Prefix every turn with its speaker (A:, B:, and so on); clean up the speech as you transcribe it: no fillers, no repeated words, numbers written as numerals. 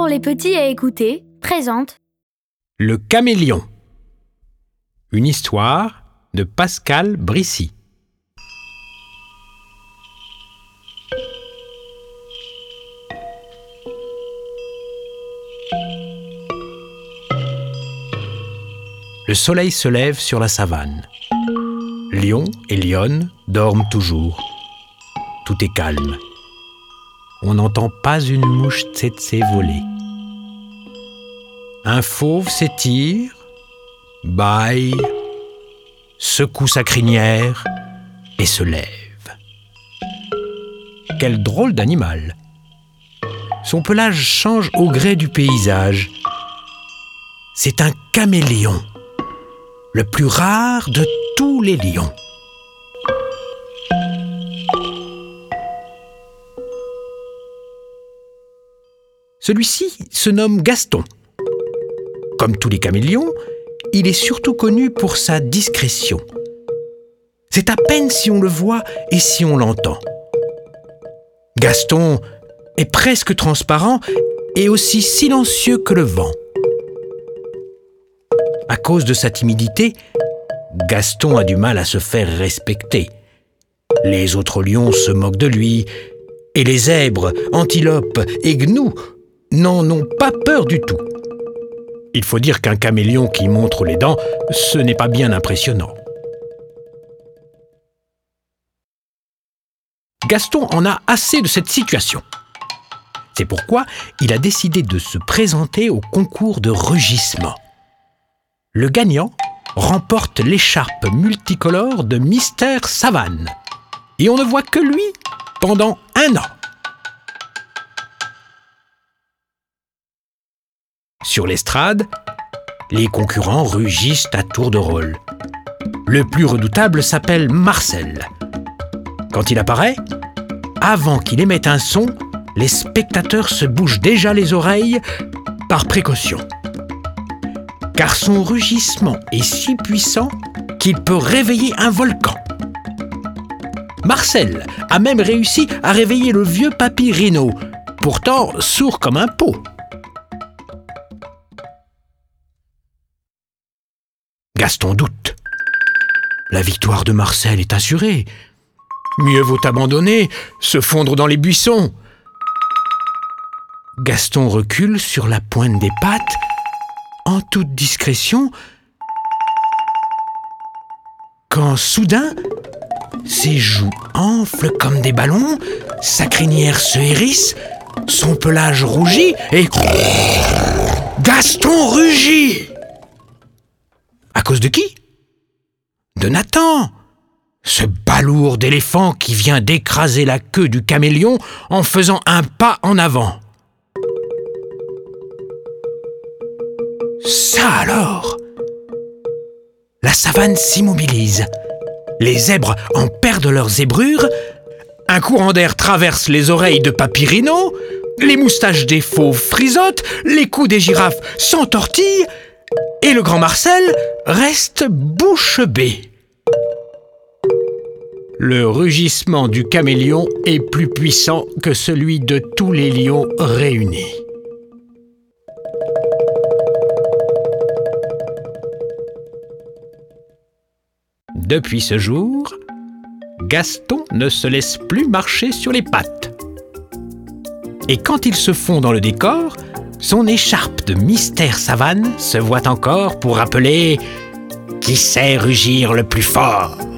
A: pour les petits à écouter présente
B: Le caméléon. Une histoire de Pascal Brissy. Le soleil se lève sur la savane. Lion et lionne dorment toujours. Tout est calme. On n'entend pas une mouche tsetse voler. Un fauve s'étire, bâille, secoue sa crinière et se lève. Quel drôle d'animal! Son pelage change au gré du paysage. C'est un caméléon, le plus rare de tous les lions. Celui-ci se nomme Gaston. Comme tous les caméléons, il est surtout connu pour sa discrétion. C'est à peine si on le voit et si on l'entend. Gaston est presque transparent et aussi silencieux que le vent. À cause de sa timidité, Gaston a du mal à se faire respecter. Les autres lions se moquent de lui, et les zèbres, antilopes et gnous n'en ont pas peur du tout. Il faut dire qu'un caméléon qui montre les dents, ce n'est pas bien impressionnant. Gaston en a assez de cette situation. C'est pourquoi il a décidé de se présenter au concours de rugissement. Le gagnant remporte l'écharpe multicolore de Mister Savane. Et on ne voit que lui pendant 1 an. Sur l'estrade, les concurrents rugissent à tour de rôle. Le plus redoutable s'appelle Marcel. Quand il apparaît, avant qu'il émette un son, les spectateurs se bougent déjà les oreilles par précaution. Car son rugissement est si puissant qu'il peut réveiller un volcan. Marcel a même réussi à réveiller le vieux papy Rhino, pourtant sourd comme un pot. Gaston doute. La victoire de Marcel est assurée. Mieux vaut abandonner, se fondre dans les buissons. Gaston recule sur la pointe des pattes, en toute discrétion, quand soudain, ses joues enflent comme des ballons, sa crinière se hérisse, son pelage rougit et... Gaston rugit! À cause de qui? De Nathan, ce balourd d'éléphant qui vient d'écraser la queue du caméléon en faisant un pas en avant. Ça alors! La savane s'immobilise. Les zèbres en perdent leur zébrure. Un courant d'air traverse les oreilles de Papy Rhino. Les moustaches des fauves frisotent. Les coups des girafes s'entortillent. Et le grand Marcel reste bouche bée. Le rugissement du caméléon est plus puissant que celui de tous les lions réunis. Depuis ce jour, Gaston ne se laisse plus marcher sur les pattes. Et quand il se fond dans le décor, son écharpe de Mister Savane se voit encore pour rappeler qui sait rugir le plus fort.